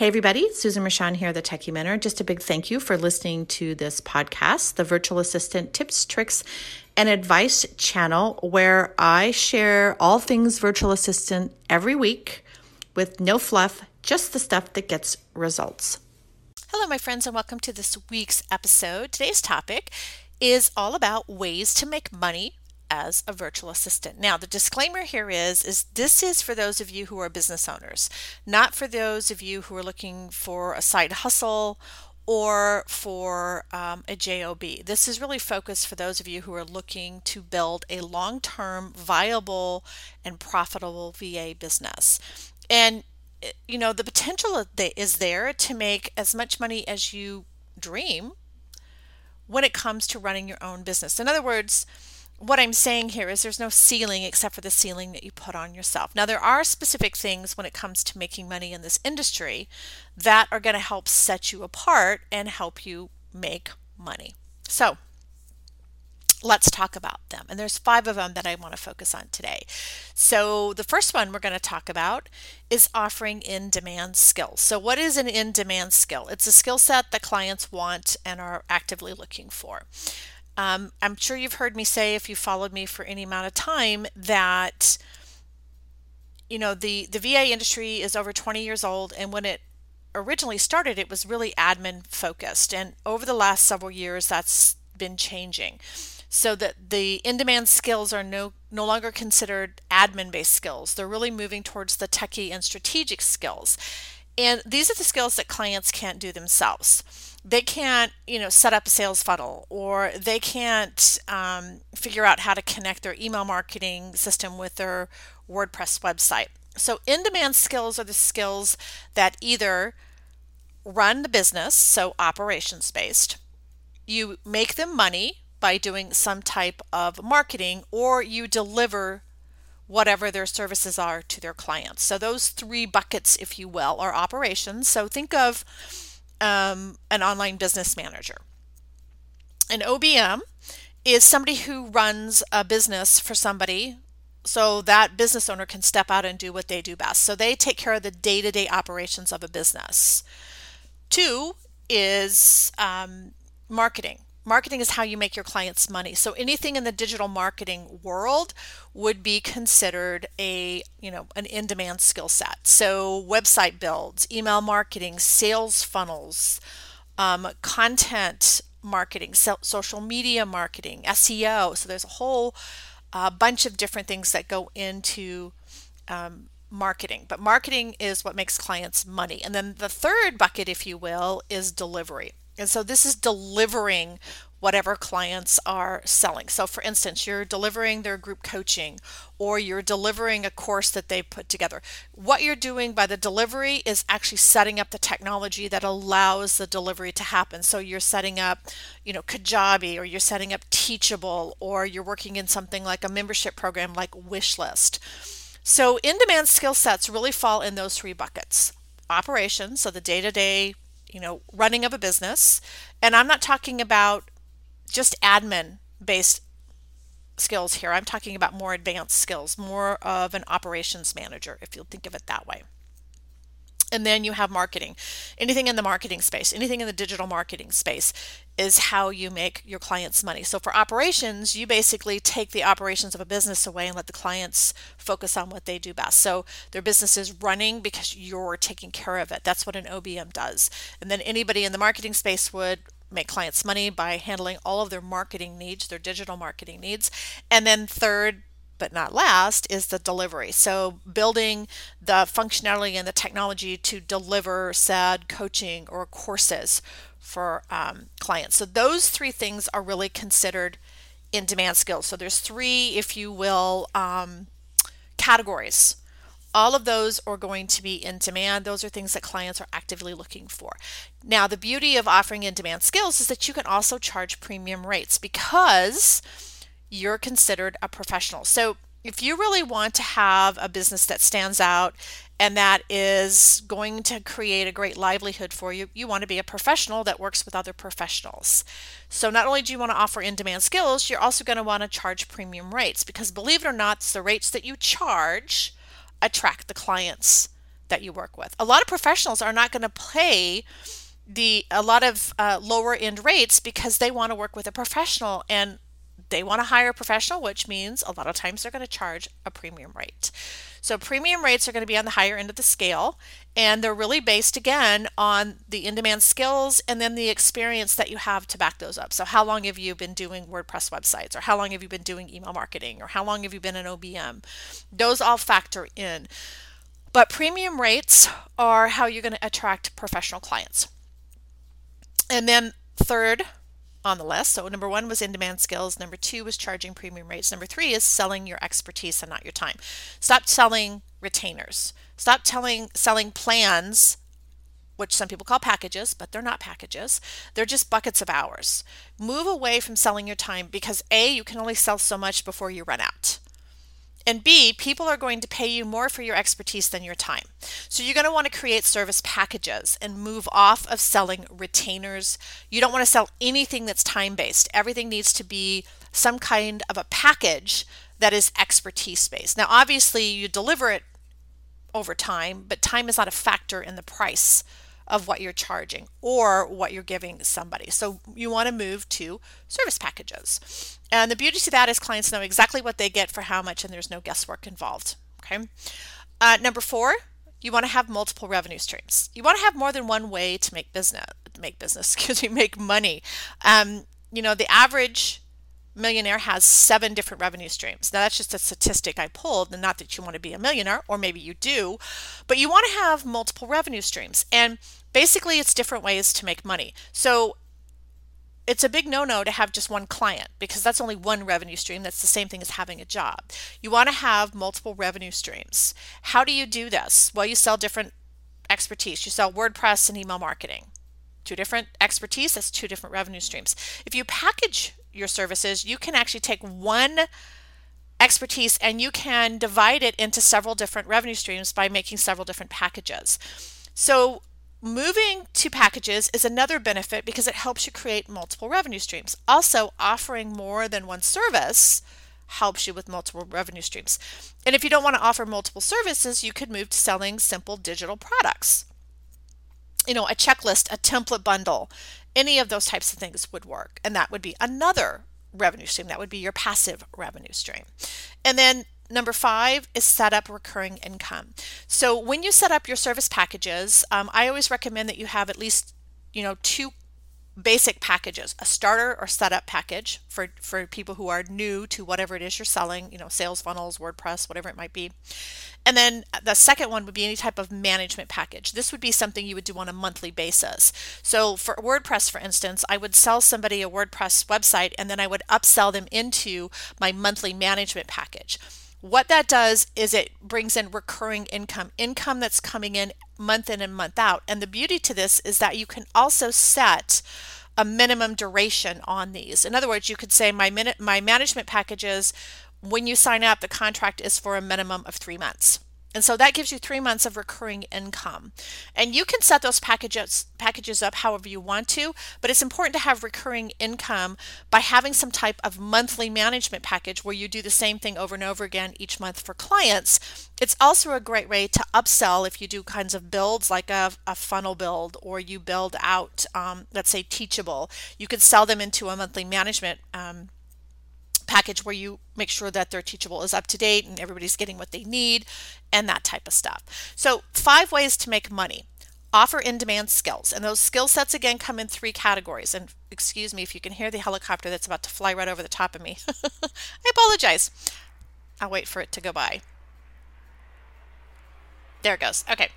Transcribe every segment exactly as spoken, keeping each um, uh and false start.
Hey everybody, Susan Rashan here, the Techie Mentor. Just a big thank you for listening to this podcast, the Virtual Assistant Tips, Tricks, and Advice channel, where I share all things virtual assistant every week with no fluff, just the stuff that gets results. Hello, my friends, and welcome to this week's episode. Today's topic is all about ways to make money as a virtual assistant. Now, the disclaimer here is, is this is for those of you who are business owners, not for those of you who are looking for a side hustle or for um, a job. This is really focused for those of you who are looking to build a long-term, viable, and profitable V A business. And, you know, the potential is there to make as much money as you dream when it comes to running your own business. In other words, what I'm saying here is there's no ceiling except for the ceiling that you put on yourself. Now, there are specific things when it comes to making money in this industry that are going to help set you apart and help you make money. So let's talk about them. And there's five of them that I want to focus on today. So the first one we're going to talk about is offering in-demand skills. So what is an in-demand skill? It's a skill set that clients want and are actively looking for. Um, I'm sure you've heard me say, if you followed me for any amount of time, that you know the, the V A industry is over twenty years old, and when it originally started, it was really admin focused. And over the last several years, that's been changing. So that the in-demand skills are no, no longer considered admin-based skills. They're really moving towards the techie and strategic skills. And these are the skills that clients can't do themselves. They can't, you know, set up a sales funnel, or they can't um, figure out how to connect their email marketing system with their WordPress website. So in-demand skills are the skills that either run the business, so operations based, you make them money by doing some type of marketing, or you deliver whatever their services are to their clients. So those three buckets, if you will, are operations. So think of um, an online business manager. An O B M is somebody who runs a business for somebody so that business owner can step out and do what they do best. So they take care of the day-to-day operations of a business. Two is um, marketing. Marketing is how you make your clients money. So anything in the digital marketing world would be considered a, you know, an in-demand skill set. So website builds, email marketing, sales funnels, um, content marketing, so, social media marketing, S E O. So there's a whole uh, bunch of different things that go into um, marketing. But marketing is what makes clients money. And then the third bucket, if you will, is delivery. And so this is delivering whatever clients are selling. So for instance, you're delivering their group coaching, or you're delivering a course that they put together. What you're doing by the delivery is actually setting up the technology that allows the delivery to happen. So you're setting up, you know, Kajabi, or you're setting up Teachable, or you're working in something like a membership program like Wishlist. So in-demand skill sets really fall in those three buckets. Operations, so the day-to-day, you know, running of a business. And I'm not talking about just admin based skills here. I'm talking about more advanced skills, more of an operations manager, if you'll think of it that way. And then you have marketing. Anything in the marketing space, anything in the digital marketing space is how you make your clients money. So for operations, you basically take the operations of a business away and let the clients focus on what they do best. So their business is running because you're taking care of it. That's what an O B M does. And then anybody in the marketing space would make clients money by handling all of their marketing needs, their digital marketing needs. And then third, but not last, is the delivery. So building the functionality and the technology to deliver said coaching or courses for um, clients. So those three things are really considered in-demand skills. So there's three, if you will, um, categories. All of those are going to be in demand. Those are things that clients are actively looking for. Now, the beauty of offering in-demand skills is that you can also charge premium rates because you're considered a professional. So if you really want to have a business that stands out and that is going to create a great livelihood for you, you want to be a professional that works with other professionals. So not only do you want to offer in-demand skills, you're also going to want to charge premium rates, because believe it or not, it's the rates that you charge attract the clients that you work with. A lot of professionals are not going to pay the a lot of uh, lower end rates because they want to work with a professional, and they want to hire a professional, which means a lot of times they're going to charge a premium rate. So premium rates are going to be on the higher end of the scale, and they're really based again on the in-demand skills and then the experience that you have to back those up. So how long have you been doing WordPress websites, or how long have you been doing email marketing, or how long have you been an O B M? Those all factor in. But premium rates are how you're going to attract professional clients. And then third on the list, so number one was in-demand skills, number two was charging premium rates, number three is selling your expertise and not your time. Stop selling retainers. Stop telling selling plans, which some people call packages, but they're not packages. They're just buckets of hours. Move away from selling your time, because A, you can only sell so much before you run out. And B, people are going to pay you more for your expertise than your time. So you're going to want to create service packages and move off of selling retainers. You don't want to sell anything that's time-based. Everything needs to be some kind of a package that is expertise-based. Now, obviously, you deliver it over time, but time is not a factor in the price of what you're charging or what you're giving somebody. So you want to move to service packages. And the beauty to that is clients know exactly what they get for how much, and there's no guesswork involved. Okay. Uh, number four, you want to have multiple revenue streams. You want to have more than one way to make business, make business, excuse me, make money. Um, you know, the average millionaire has seven different revenue streams. Now that's just a statistic I pulled, and not that you want to be a millionaire, or maybe you do, but you want to have multiple revenue streams. And basically it's different ways to make money. So it's a big no-no to have just one client, because that's only one revenue stream. That's the same thing as having a job. You want to have multiple revenue streams. How do you do this? Well, you sell different expertise. You sell WordPress and email marketing. Two different expertise, that's two different revenue streams. If you package your services, you can actually take one expertise and you can divide it into several different revenue streams by making several different packages. So moving to packages is another benefit, because it helps you create multiple revenue streams. Also, offering more than one service helps you with multiple revenue streams. And if you don't want to offer multiple services, you could move to selling simple digital products. You know, a checklist, a template bundle, any of those types of things would work. And that would be another revenue stream. That would be your passive revenue stream. And then number five is set up recurring income. So when you set up your service packages, um, I always recommend that you have at least, you know, two basic packages, a starter or setup package for, for people who are new to whatever it is you're selling, you know, sales funnels, WordPress, whatever it might be. And then the second one would be any type of management package. This would be something you would do on a monthly basis. So for WordPress, for instance, I would sell somebody a WordPress website, and then I would upsell them into my monthly management package. What that does is it brings in recurring income, income that's coming in month in and month out. And the beauty to this is that you can also set a minimum duration on these. In other words, you could say my minute, my management packages, when you sign up, the contract is for a minimum of three months. And so that gives you three months of recurring income. And you can set those packages packages up however you want to, but it's important to have recurring income by having some type of monthly management package where you do the same thing over and over again each month for clients. It's also a great way to upsell if you do kinds of builds like a, a funnel build, or you build out, um, let's say, Teachable. You could sell them into a monthly management um, package where you make sure that their Teachable is up to date and everybody's getting what they need and that type of stuff. So five ways to make money. Offer in-demand skills. And those skill sets, again, come in three categories. And excuse me if you can hear the helicopter that's about to fly right over the top of me. I apologize. I'll wait for it to go by. There it goes. Okay.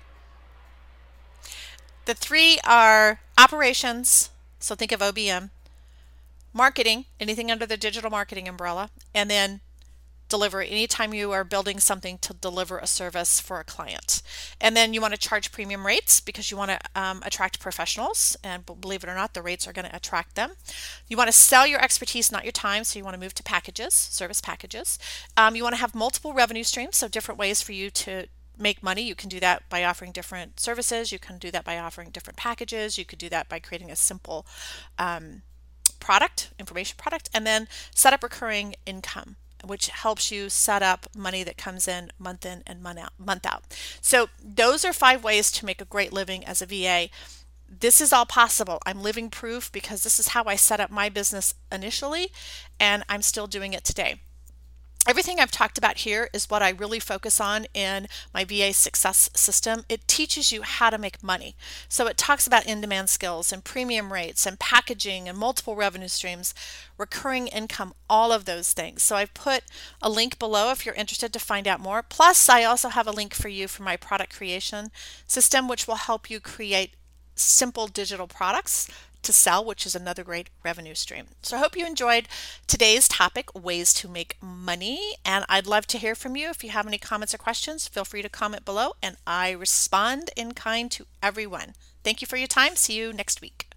The three are operations. So think of O B M. Marketing, anything under the digital marketing umbrella, and then delivery, anytime you are building something to deliver a service for a client. And then you want to charge premium rates because you want to um, attract professionals, and believe it or not, the rates are going to attract them. You want to sell your expertise, not your time, so you want to move to packages, service packages. Um, you want to have multiple revenue streams, so different ways for you to make money. You can do that by offering different services. You can do that by offering different packages. You could do that by creating a simple um, product, information product, and then set up recurring income. which helps you set up money that comes in month in and month out. Month out. So those are five ways to make a great living as a V A. This is all possible. I'm living proof because this is how I set up my business initially, and I'm still doing it today. Everything I've talked about here is what I really focus on in my V A success system. It teaches you how to make money. So it talks about in-demand skills and premium rates and packaging and multiple revenue streams, recurring income, all of those things. So I've put a link below if you're interested to find out more. Plus, I also have a link for you for my product creation system, which will help you create simple digital products to sell, which is another great revenue stream. So I hope you enjoyed today's topic, ways to make money, and I'd love to hear from you. If you have any comments or questions, feel free to comment below, and I respond in kind to everyone. Thank you for your time. See you next week.